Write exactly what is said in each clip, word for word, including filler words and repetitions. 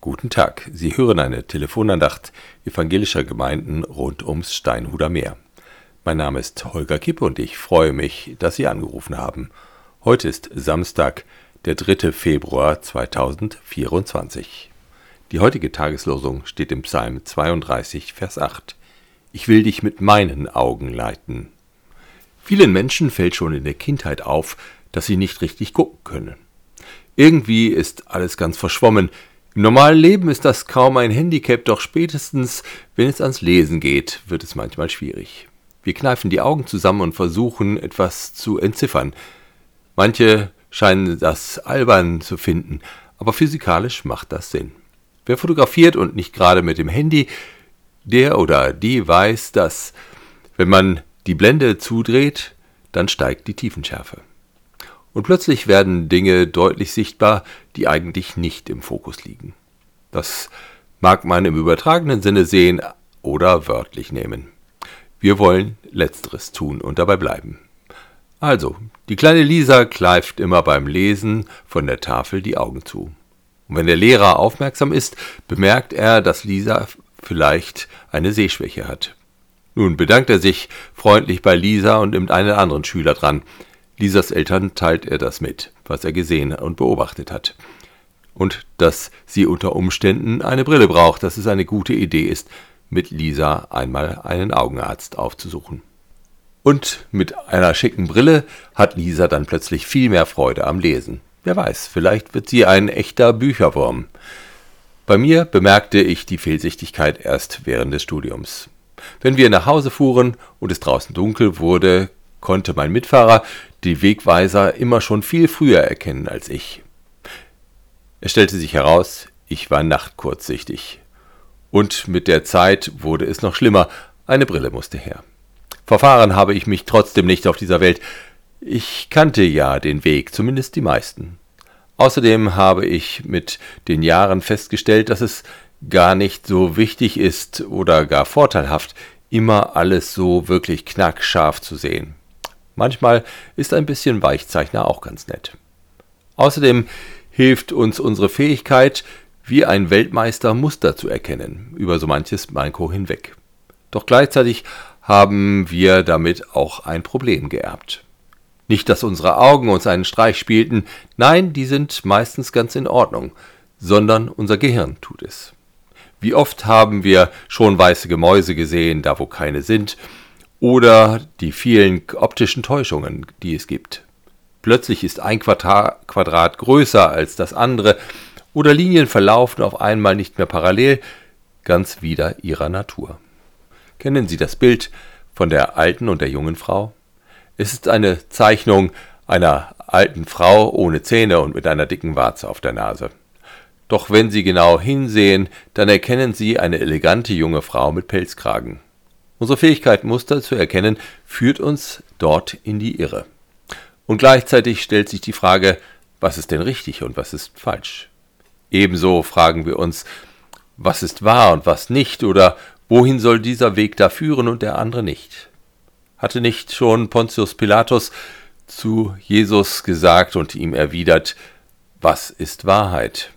Guten Tag, Sie hören eine Telefonandacht evangelischer Gemeinden rund ums Steinhuder Meer. Mein Name ist Holger Kipp und ich freue mich, dass Sie angerufen haben. Heute ist Samstag, der dritte Februar zweitausendvierundzwanzig. Die heutige Tageslosung steht im Psalm zweiunddreißig, Vers acht. Ich will dich mit meinen Augen leiten. Vielen Menschen fällt schon in der Kindheit auf, dass sie nicht richtig gucken können. Irgendwie ist alles ganz verschwommen. Im normalen Leben ist das kaum ein Handicap, doch spätestens, wenn es ans Lesen geht, wird es manchmal schwierig. Wir kneifen die Augen zusammen und versuchen, etwas zu entziffern. Manche scheinen das albern zu finden, aber physikalisch macht das Sinn. Wer fotografiert und nicht gerade mit dem Handy, der oder die weiß, dass, wenn man die Blende zudreht, dann steigt die Tiefenschärfe. Und plötzlich werden Dinge deutlich sichtbar, die eigentlich nicht im Fokus liegen. Das mag man im übertragenen Sinne sehen oder wörtlich nehmen. Wir wollen Letzteres tun und dabei bleiben. Also, die kleine Lisa kleift immer beim Lesen von der Tafel die Augen zu. Und wenn der Lehrer aufmerksam ist, bemerkt er, dass Lisa vielleicht eine Sehschwäche hat. Nun bedankt er sich freundlich bei Lisa und nimmt einen anderen Schüler dran. Lisas Eltern teilt er das mit, was er gesehen und beobachtet hat. Und dass sie unter Umständen eine Brille braucht, dass es eine gute Idee ist, mit Lisa einmal einen Augenarzt aufzusuchen. Und mit einer schicken Brille hat Lisa dann plötzlich viel mehr Freude am Lesen. Wer weiß, vielleicht wird sie ein echter Bücherwurm. Bei mir bemerkte ich die Fehlsichtigkeit erst während des Studiums. Wenn wir nach Hause fuhren und es draußen dunkel wurde, konnte mein Mitfahrer die Wegweiser immer schon viel früher erkennen als ich. Es stellte sich heraus, ich war nachtkurzsichtig. Und mit der Zeit wurde es noch schlimmer, eine Brille musste her. Verfahren habe ich mich trotzdem nicht auf dieser Welt. Ich kannte ja den Weg, zumindest die meisten. Außerdem habe ich mit den Jahren festgestellt, dass es gar nicht so wichtig ist oder gar vorteilhaft, immer alles so wirklich knackscharf zu sehen. Manchmal ist ein bisschen Weichzeichner auch ganz nett. Außerdem hilft uns unsere Fähigkeit, wie ein Weltmeister Muster zu erkennen, über so manches Manko hinweg. Doch gleichzeitig haben wir damit auch ein Problem geerbt. Nicht, dass unsere Augen uns einen Streich spielten, nein, die sind meistens ganz in Ordnung, sondern unser Gehirn tut es. Wie oft haben wir schon weiße Gemäuse gesehen, da wo keine sind, oder die vielen optischen Täuschungen, die es gibt. Plötzlich ist ein Quadrat, Quadrat größer als das andere oder Linien verlaufen auf einmal nicht mehr parallel, ganz wider ihrer Natur. Kennen Sie das Bild von der alten und der jungen Frau? Es ist eine Zeichnung einer alten Frau ohne Zähne und mit einer dicken Warze auf der Nase. Doch wenn Sie genau hinsehen, dann erkennen Sie eine elegante junge Frau mit Pelzkragen. Unsere Fähigkeit, Muster zu erkennen, führt uns dort in die Irre. Und gleichzeitig stellt sich die Frage, was ist denn richtig und was ist falsch? Ebenso fragen wir uns, was ist wahr und was nicht, oder wohin soll dieser Weg da führen und der andere nicht? Hatte nicht schon Pontius Pilatus zu Jesus gesagt und ihm erwidert, was ist Wahrheit?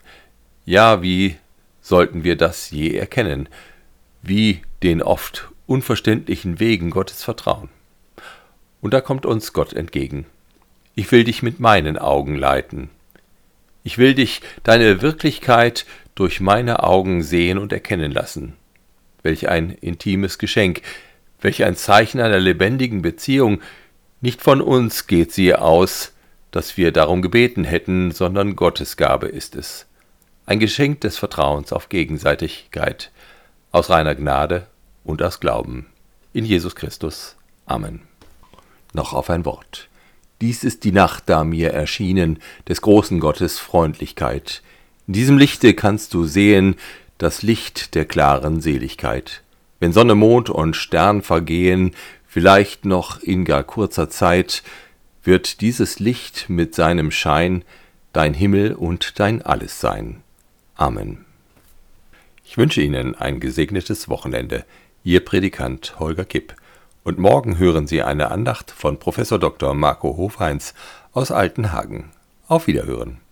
Ja, wie sollten wir das je erkennen? Wie den oft unverständlichen Wegen Gottes vertrauen. Und da kommt uns Gott entgegen. Ich will dich mit meinen Augen leiten. Ich will dich, deine Wirklichkeit, durch meine Augen sehen und erkennen lassen. Welch ein intimes Geschenk, welch ein Zeichen einer lebendigen Beziehung. Nicht von uns geht sie aus, dass wir darum gebeten hätten, sondern Gottes Gabe ist es. Ein Geschenk des Vertrauens auf Gegenseitigkeit, aus reiner Gnade und aus Glauben. In Jesus Christus. Amen. Noch auf ein Wort. Dies ist die Nacht da mir erschienen, des großen Gottes Freundlichkeit. In diesem Lichte kannst du sehen, das Licht der klaren Seligkeit. Wenn Sonne, Mond und Stern vergehen, vielleicht noch in gar kurzer Zeit, wird dieses Licht mit seinem Schein dein Himmel und dein Alles sein. Amen. Ich wünsche Ihnen ein gesegnetes Wochenende. Ihr Predikant Holger Kipp. Und morgen hören Sie eine Andacht von Professor Doktor Marco Hofheinz aus Altenhagen. Auf Wiederhören.